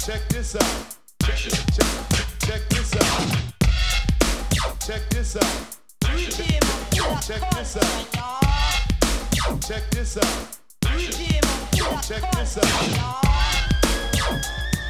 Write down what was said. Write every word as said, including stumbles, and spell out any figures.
Check this out. Check, check, check this out. Check this out. Check this out. Check this out. Check this out.